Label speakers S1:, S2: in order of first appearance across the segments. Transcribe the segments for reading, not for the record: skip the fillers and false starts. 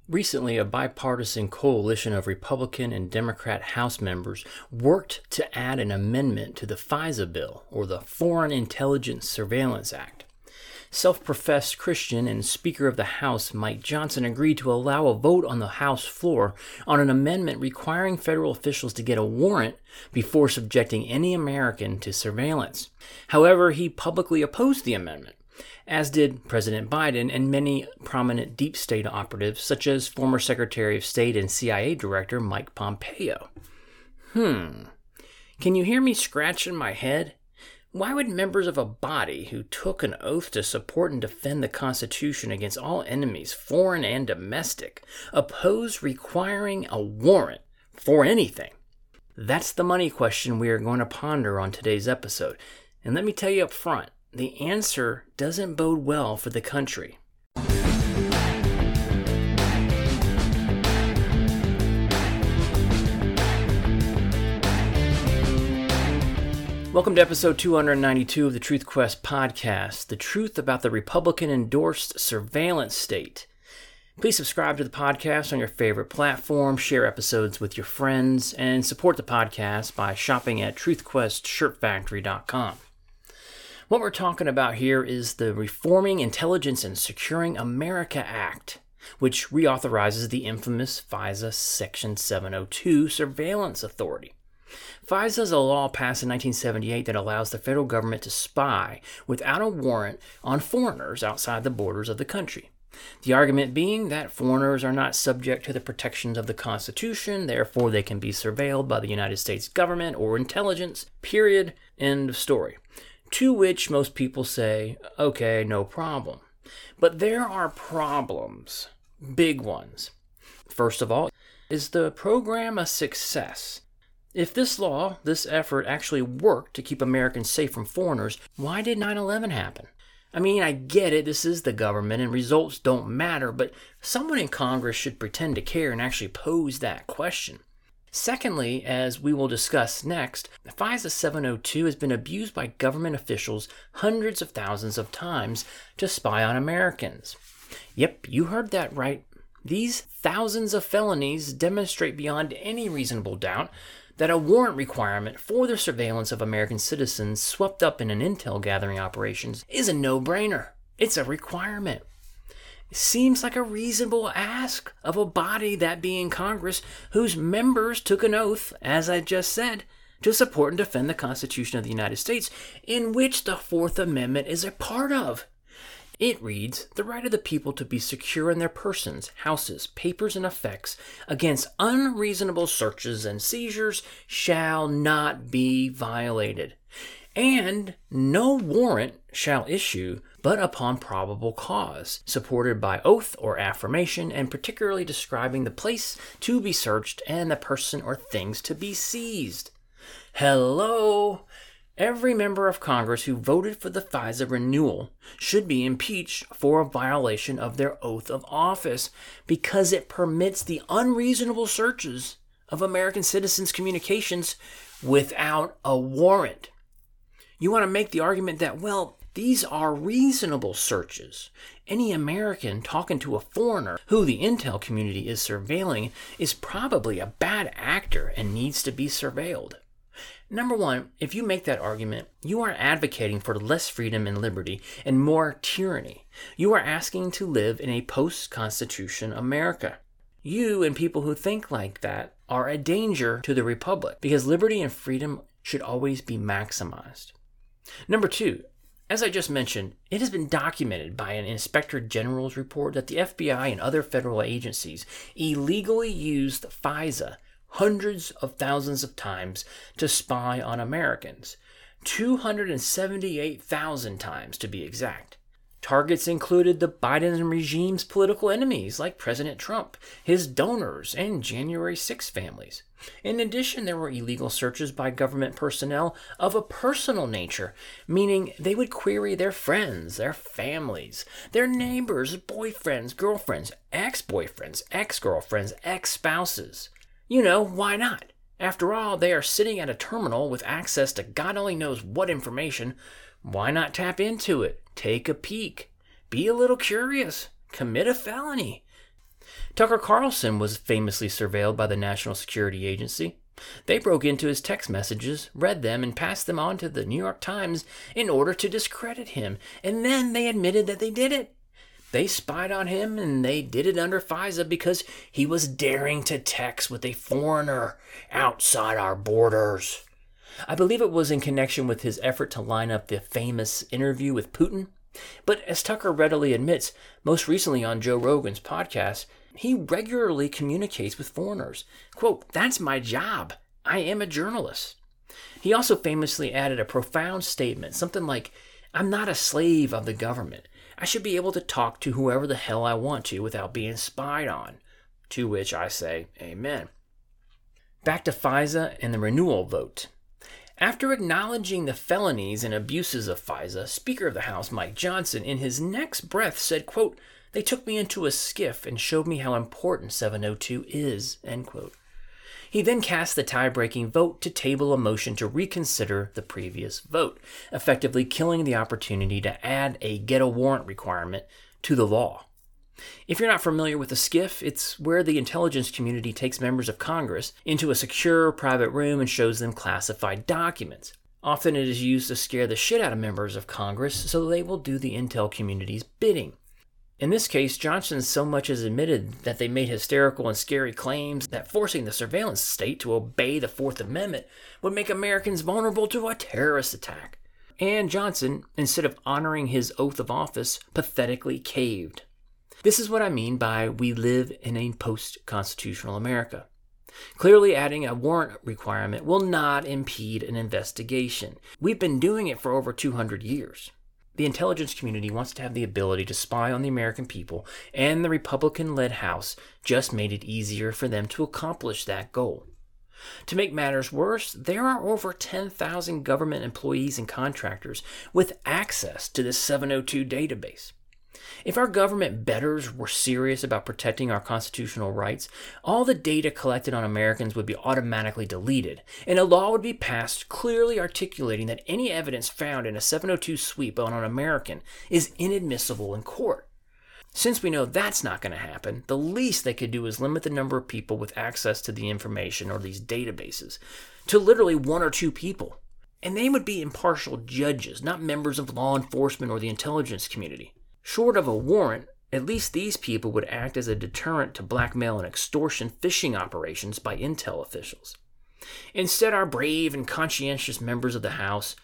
S1: Recently, a bipartisan coalition of Republican and Democrat House members worked to add an amendment to the FISA bill, or the Foreign Intelligence Surveillance Act. Self-professed Christian and Speaker of the House Mike Johnson agreed to allow a vote on the House floor on an amendment requiring federal officials to get a warrant before subjecting any American to surveillance. However, he publicly opposed the amendment, as did President Biden and many prominent deep state operatives, such as former Secretary of State and CIA Director Mike Pompeo. Can you hear me scratching my head? Why would members of a body who took an oath to support and defend the Constitution against all enemies, foreign and domestic, oppose requiring a warrant for anything? That's the money question we are going to ponder on today's episode. And let me tell you up front, the answer doesn't bode well for the country. Welcome to episode 292 of the Truth Quest podcast, the truth about the Republican-endorsed surveillance state. Please subscribe to the podcast on your favorite platform, share episodes with your friends, and support the podcast by shopping at truthquestshirtfactory.com. What we're talking about here is the Reforming Intelligence and Securing America Act, which reauthorizes the infamous FISA Section 702 surveillance authority. FISA is a law passed in 1978 that allows the federal government to spy without a warrant on foreigners outside the borders of the country. The argument being that foreigners are not subject to the protections of the Constitution, therefore they can be surveilled by the United States government or intelligence, period, end of story. To which most people say, okay, no problem. But there are problems, big ones. First of all, is the program a success? If this law, this effort actually worked to keep Americans safe from foreigners, why did 9/11 happen? I mean, I get it, this is the government and results don't matter, but someone in Congress should pretend to care and actually pose that question. Secondly, as we will discuss next, FISA 702 has been abused by government officials hundreds of thousands of times to spy on Americans. Yep, you heard that right. These thousands of felonies demonstrate beyond any reasonable doubt that a warrant requirement for the surveillance of American citizens swept up in an intel gathering operations is a no-brainer. It's a requirement. It seems like a reasonable ask of a body, that being Congress, whose members took an oath, as I just said, to support and defend the Constitution of the United States, in which the Fourth Amendment is a part of. It reads, the right of the people to be secure in their persons, houses, papers, and effects against unreasonable searches and seizures shall not be violated. And no warrant shall issue but upon probable cause, supported by oath or affirmation, and particularly describing the place to be searched and the person or things to be seized. Hello! Every member of Congress who voted for the FISA renewal should be impeached for a violation of their oath of office because it permits the unreasonable searches of American citizens' communications without a warrant. You want to make the argument that, well, these are reasonable searches. Any American talking to a foreigner who the intel community is surveilling is probably a bad actor and needs to be surveilled. Number one, if you make that argument, you are advocating for less freedom and liberty and more tyranny. You are asking to live in a post-Constitution America. You and people who think like that are a danger to the Republic because liberty and freedom should always be maximized. Number two, as I just mentioned, it has been documented by an Inspector General's report that the FBI and other federal agencies illegally used FISA hundreds of thousands of times to spy on Americans. 278,000 times to be exact. Targets included the Biden regime's political enemies like President Trump, his donors, and January 6 families. In addition, there were illegal searches by government personnel of a personal nature, meaning they would query their friends, their families, their neighbors, boyfriends, girlfriends, ex-boyfriends, ex-girlfriends, ex-spouses. You know, why not? After all, they are sitting at a terminal with access to God only knows what information. Why not tap into it? Take a peek. Be a little curious. Commit a felony. Tucker Carlson was famously surveilled by the National Security Agency. They broke into his text messages, read them, and passed them on to the New York Times in order to discredit him. And then they admitted that they did it. They spied on him, and they did it under FISA because he was daring to text with a foreigner outside our borders. I believe it was in connection with his effort to line up the famous interview with Putin. But as Tucker readily admits, most recently on Joe Rogan's podcast, he regularly communicates with foreigners. Quote, "That's my job. I am a journalist." He also famously added a profound statement, something like, "I'm not a slave of the government. I should be able to talk to whoever the hell I want to without being spied on." To which I say, amen. Back to FISA and the renewal vote. After acknowledging the felonies and abuses of FISA, Speaker of the House Mike Johnson in his next breath said, quote, "They took me into a skiff and showed me how important 702 is," end quote. He then cast the tie-breaking vote to table a motion to reconsider the previous vote, effectively killing the opportunity to add a get-a-warrant requirement to the law. If you're not familiar with a SCIF, it's where the intelligence community takes members of Congress into a secure private room and shows them classified documents. Often it is used to scare the shit out of members of Congress so they will do the intel community's bidding. In this case, Johnson so much as admitted that they made hysterical and scary claims that forcing the surveillance state to obey the Fourth Amendment would make Americans vulnerable to a terrorist attack. And Johnson, instead of honoring his oath of office, pathetically caved. This is what I mean by we live in a post-constitutional America. Clearly adding a warrant requirement will not impede an investigation. We've been doing it for over 200 years. The intelligence community wants to have the ability to spy on the American people, and the Republican-led House just made it easier for them to accomplish that goal. To make matters worse, there are over 10,000 government employees and contractors with access to this 702 database. If our government betters were serious about protecting our constitutional rights, all the data collected on Americans would be automatically deleted, and a law would be passed clearly articulating that any evidence found in a 702 sweep on an American is inadmissible in court. Since we know that's not going to happen, the least they could do is limit the number of people with access to the information or these databases to literally 1 or 2 people. And they would be impartial judges, not members of law enforcement or the intelligence community. Short of a warrant, at least these people would act as a deterrent to blackmail and extortion phishing operations by intel officials. Instead, our brave and conscientious members of the House,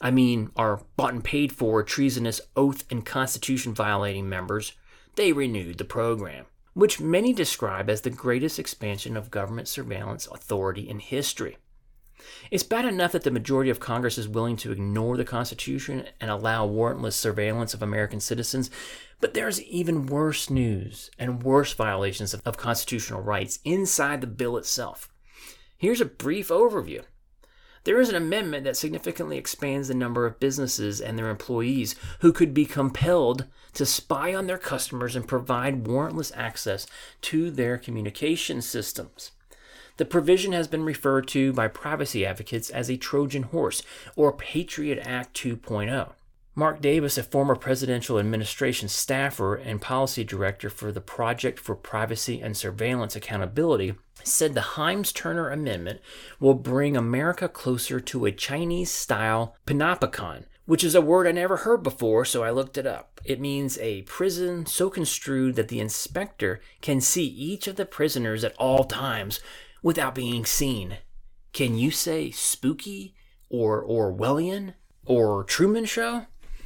S1: our bought and paid for treasonous oath and constitution violating members, they renewed the program, which many describe as the greatest expansion of government surveillance authority in history. It's bad enough that the majority of Congress is willing to ignore the Constitution and allow warrantless surveillance of American citizens, but there's even worse news and worse violations of constitutional rights inside the bill itself. Here's a brief overview. There is an amendment that significantly expands the number of businesses and their employees who could be compelled to spy on their customers and provide warrantless access to their communication systems. The provision has been referred to by privacy advocates as a Trojan horse or Patriot Act 2.0. Mark Davis, a former presidential administration staffer and policy director for the Project for Privacy and Surveillance Accountability, said the Hynes-Turner Amendment will bring America closer to a Chinese-style panopticon, which is a word I never heard before, so I looked it up. It means a prison so construed that the inspector can see each of the prisoners at all times without being seen. Can you say spooky or Orwellian or Truman Show?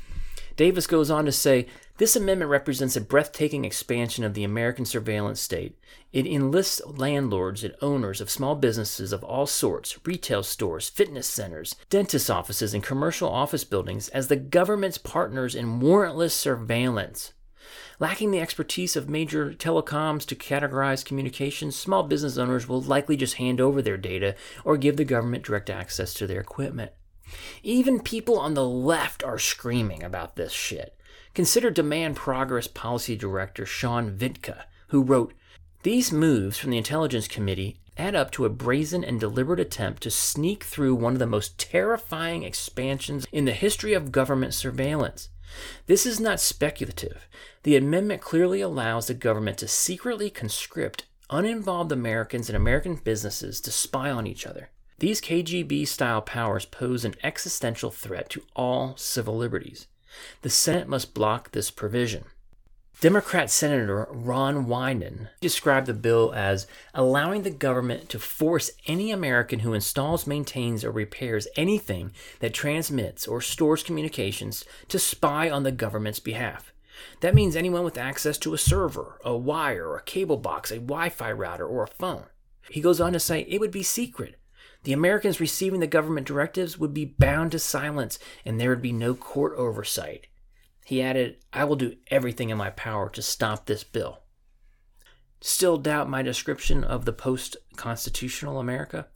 S1: Davis goes on to say, this amendment represents a breathtaking expansion of the American surveillance state. It enlists landlords and owners of small businesses of all sorts, retail stores, fitness centers, dentist offices, and commercial office buildings as the government's partners in warrantless surveillance. Lacking the expertise of major telecoms to categorize communications, small business owners will likely just hand over their data or give the government direct access to their equipment. Even people on the left are screaming about this shit. Consider Demand Progress Policy Director Sean Vitka, who wrote, "These moves from the Intelligence Committee add up to a brazen and deliberate attempt to sneak through one of the most terrifying expansions in the history of government surveillance. This is not speculative. The amendment clearly allows the government to secretly conscript uninvolved Americans and American businesses to spy on each other. These KGB-style powers pose an existential threat to all civil liberties. The Senate must block this provision. Democrat Senator Ron Wyden described the bill as allowing the government to force any American who installs, maintains, or repairs anything that transmits or stores communications to spy on the government's behalf. That means anyone with access to a server, a wire, a cable box, a Wi-Fi router, or a phone. He goes on to say it would be secret. The Americans receiving the government directives would be bound to silence, and there would be no court oversight. He added, "I will do everything in my power to stop this bill." Still doubt my description of the post-constitutional America?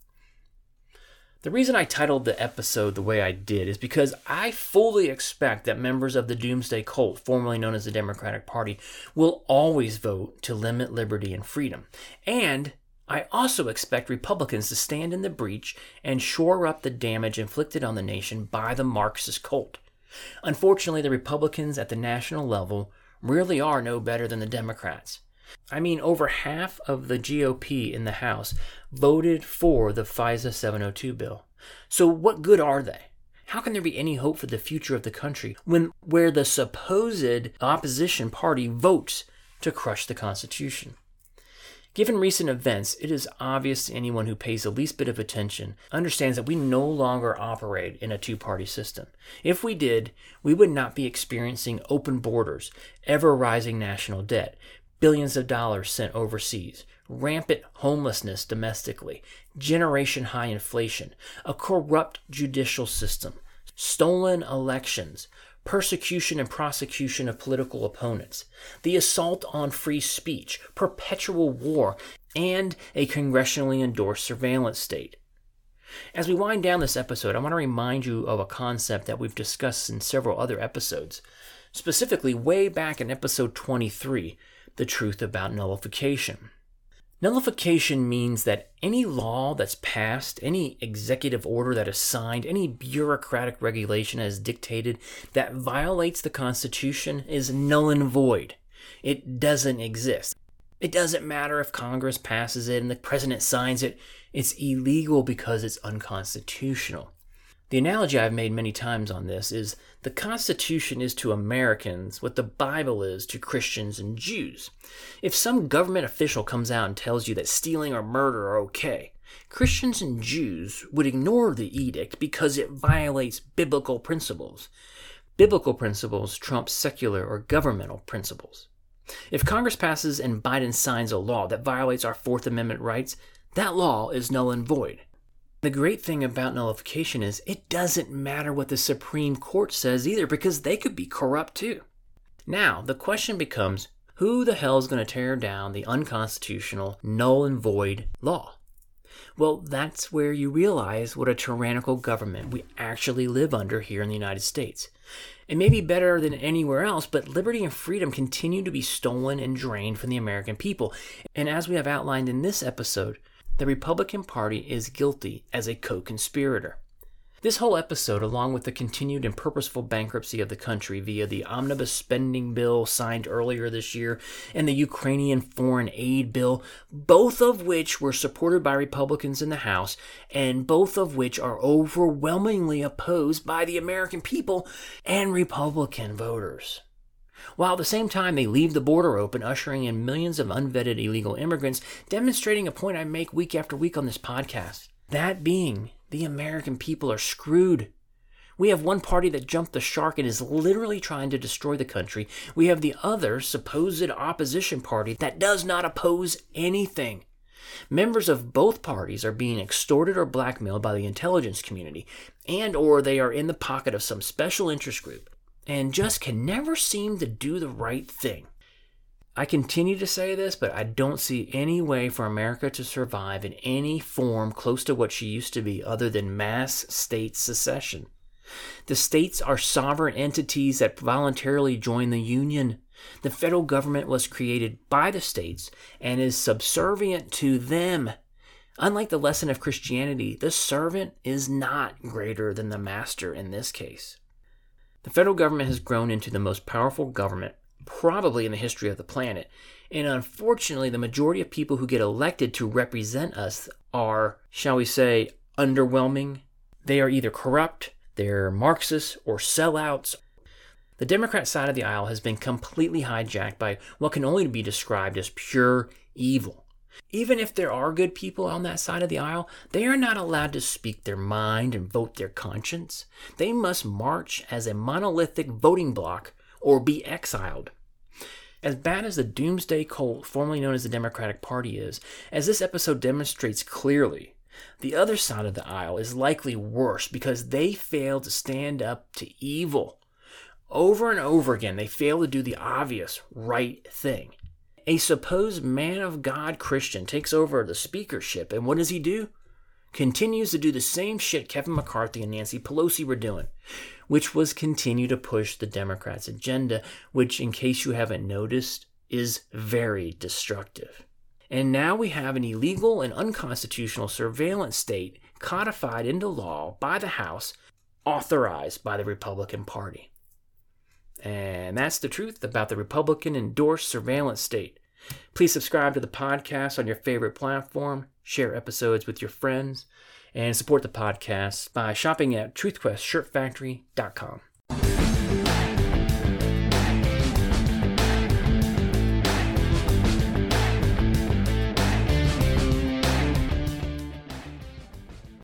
S1: The reason I titled the episode the way I did is because I fully expect that members of the Doomsday Cult, formerly known as the Democratic Party, will always vote to limit liberty and freedom. And I also expect Republicans to stand in the breach and shore up the damage inflicted on the nation by the Marxist cult. Unfortunately, the Republicans at the national level really are no better than the Democrats. I mean, over half of the GOP in the House voted for the FISA 702 bill. So what good are they? How can there be any hope for the future of the country where the supposed opposition party votes to crush the Constitution? Given recent events, it is obvious to anyone who pays the least bit of attention understands that we no longer operate in a two-party system. If we did, we would not be experiencing open borders, ever-rising national debt, billions of dollars sent overseas, rampant homelessness domestically, generation-high inflation, a corrupt judicial system, stolen elections, persecution and prosecution of political opponents, the assault on free speech, perpetual war, and a congressionally endorsed surveillance state. As we wind down this episode, I want to remind you of a concept that we've discussed in several other episodes, specifically way back in episode 23, the truth about nullification. Nullification means that any law that's passed, any executive order that is signed, any bureaucratic regulation that is dictated that violates the Constitution is null and void. It doesn't exist. It doesn't matter if Congress passes it and the president signs it. It's illegal because it's unconstitutional. The analogy I've made many times on this is the Constitution is to Americans what the Bible is to Christians and Jews. If some government official comes out and tells you that stealing or murder are okay, Christians and Jews would ignore the edict because it violates biblical principles. Biblical principles trump secular or governmental principles. If Congress passes and Biden signs a law that violates our Fourth Amendment rights, that law is null and void. The great thing about nullification is it doesn't matter what the Supreme Court says either, because they could be corrupt too. Now, the question becomes, who the hell is going to tear down the unconstitutional, null and void law? Well, that's where you realize what a tyrannical government we actually live under here in the United States. It may be better than anywhere else, but liberty and freedom continue to be stolen and drained from the American people. And as we have outlined in this episode, the Republican Party is guilty as a co-conspirator. This whole episode, along with the continued and purposeful bankruptcy of the country via the omnibus spending bill signed earlier this year and the Ukrainian foreign aid bill, both of which were supported by Republicans in the House, and both of which are overwhelmingly opposed by the American people and Republican voters. While at the same time they leave the border open, ushering in millions of unvetted illegal immigrants, demonstrating a point I make week after week on this podcast. That being, the American people are screwed. We have one party that jumped the shark and is literally trying to destroy the country. We have the other supposed opposition party that does not oppose anything. Members of both parties are being extorted or blackmailed by the intelligence community, and or they are in the pocket of some special interest group, and just can never seem to do the right thing. I continue to say this, but I don't see any way for America to survive in any form close to what she used to be other than mass state secession. The states are sovereign entities that voluntarily join the Union. The federal government was created by the states and is subservient to them. Unlike the lesson of Christianity, the servant is not greater than the master in this case. The The federal government has grown into the most powerful government probably in the history of the planet. And unfortunately, the majority of people who get elected to represent us are, shall we say, underwhelming. They are either corrupt, they're Marxists, or sellouts. The Democrat side of the aisle has been completely hijacked by what can only be described as pure evil. Even if there are good people on that side of the aisle, they are not allowed to speak their mind and vote their conscience. They must march as a monolithic voting bloc or be exiled. As bad as the doomsday cult formerly known as the Democratic Party is, as this episode demonstrates clearly, the other side of the aisle is likely worse because they fail to stand up to evil. Over and over again, they fail to do the obvious right thing. A supposed man of God Christian takes over the speakership, and what does he do? Continues to do the same shit Kevin McCarthy and Nancy Pelosi were doing, which was continue to push the Democrats' agenda, which, in case you haven't noticed, is very destructive. And now we have an illegal and unconstitutional surveillance state codified into law by the House, authorized by the Republican Party. And that's the truth about the Republican-endorsed surveillance state. Please subscribe to the podcast on your favorite platform, share episodes with your friends, and support the podcast by shopping at truthquestshirtfactory.com.